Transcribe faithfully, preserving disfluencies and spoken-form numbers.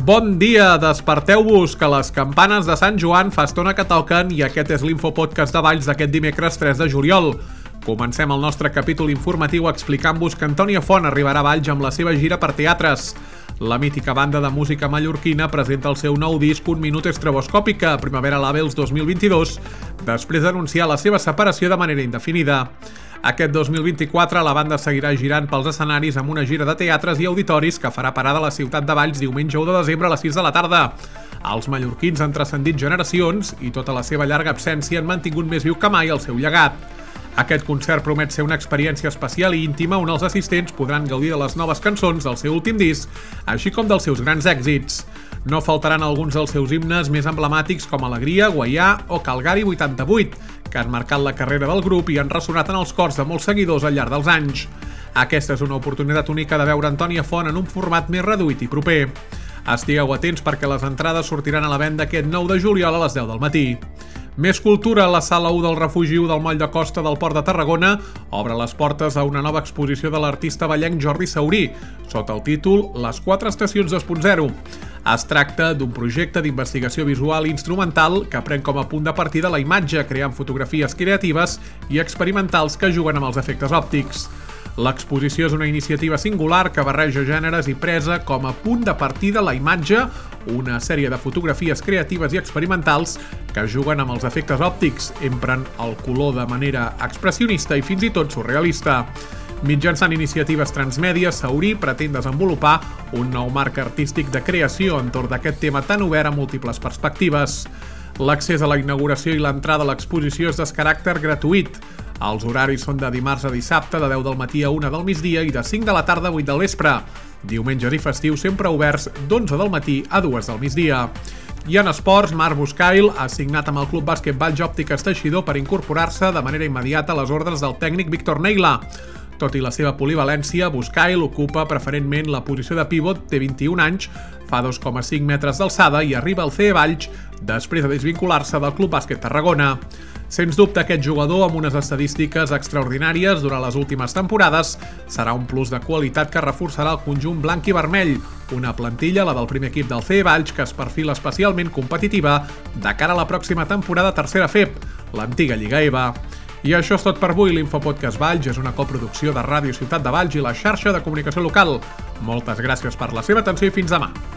Bon dia, desperteu-vos, que les campanes de Sant Joan fa estona que toquen i aquest és l'Infopodcast de Valls d'aquest dimecres tres de juliol. Comencem el nostre capítol informatiu explicant-vos que Antònia Font arribarà a Valls amb la seva gira per teatres. La mítica banda de música mallorquina presenta el seu nou disc Un minut estroboscòpica, Primavera Labels dos mil vint-i-dos, després d'anunciar la seva separació de manera indefinida. Aquest dos mil vint-i-quatre la banda seguirà girant pels escenaris amb una gira de teatres i auditoris que farà parada a la ciutat de Valls diumenge u de desembre a les sis de la tarda. Els mallorquins han transcendit generacions i tota la seva llarga absència han mantingut més viu que mai el seu llegat. Aquest concert promet ser una experiència especial i íntima on els assistents podran gaudir de les noves cançons del seu últim disc, així com dels seus grans èxits. No faltaran alguns dels seus himnes més emblemàtics com Alegria, Guaià o Calgari vuitanta-vuit, que han marcat la carrera del grup i han ressonat en els cors de molts seguidors al llarg dels anys. Aquesta és una oportunitat única de veure Antònia Font en un format més reduït i proper. Estigueu atents perquè les entrades sortiran a la venda aquest nou de juliol a les deu del matí. Més cultura. La Sala u del Refugi u del Moll de Costa del Port de Tarragona obre les portes a una nova exposició de l'artista vallenc Jordi Saurí, sota el títol Les quatre estacions dos punt zero. Es tracta d'un projecte d'investigació visual i instrumental que pren com a punt de partida la imatge, creant fotografies creatives i experimentals que juguen amb els efectes òptics. L'exposició és una iniciativa singular que barreja gèneres i presa com a punt de partida la imatge, una sèrie de fotografies creatives i experimentals que juguen amb els efectes òptics, empren el color de manera expressionista i fins i tot surrealista. Mitjançant iniciatives transmèdia, Saurí pretén desenvolupar un nou marc artístic de creació entorn d'aquest tema tan obert a múltiples perspectives. L'accés a la inauguració i l'entrada a l'exposició és de caràcter gratuït. Els horaris són de dimarts a dissabte, de deu del matí a una del migdia i de cinc de la tarda a vuit del vespre. Diumenges i festius sempre oberts d'onze del matí a dues del migdia. I en esports, Marc Buscail ha signat amb el Club Bàsquet Valls Òptiques Teixidor per incorporar-se de manera immediata a les ordres del tècnic Víctor Neila. Tot i la seva polivalència, Buscail ocupa preferentment la posició de pivot, té vint-i-un anys, fa dos coma cinc metres d'alçada i arriba al C E Valls després de desvincular-se del Club Bàsquet Tarragona. Sens dubte, aquest jugador, amb unes estadístiques extraordinàries durant les últimes temporades, serà un plus de qualitat que reforçarà el conjunt blanc i vermell, una plantilla, la del primer equip del C E Valls, que es perfila especialment competitiva de cara a la pròxima temporada tercera F E P, l'antiga Lliga E V A. I això és tot per avui. L'Infopodcast Valls és una coproducció de Ràdio Ciutat de Valls i la xarxa de comunicació local. Moltes gràcies per la seva atenció i fins demà.